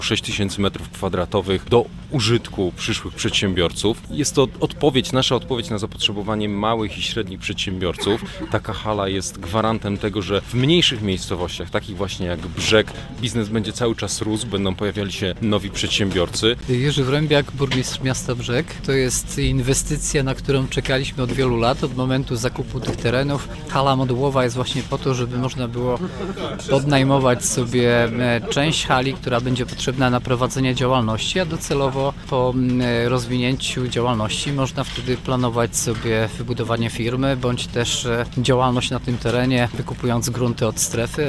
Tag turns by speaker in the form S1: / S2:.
S1: 6000 m2 do użytku przyszłych przedsiębiorców. Jest to nasza odpowiedź na zapotrzebowanie małych i średnich przedsiębiorców. Taka hala jest gwarantem tego, że w mniejszych miejscowościach, takich właśnie jak Brzeg, biznes będzie cały czas rósł, będą pojawiali się nowi przedsiębiorcy.
S2: Jerzy Wrębiak, burmistrz miasta Brzeg. To jest inwestycja, na którą czekaliśmy od wielu lat, od momentu zakupu tych terenów. Hala modułowa jest właśnie po to, żeby można było podnajmować sobie część hali, która będzie potrzebna na prowadzenie działalności, a docelowo po rozwinięciu działalności można wtedy planować sobie wybudowanie firmy, bądź też działalność na tym terenie, wykupując grunty od strefy.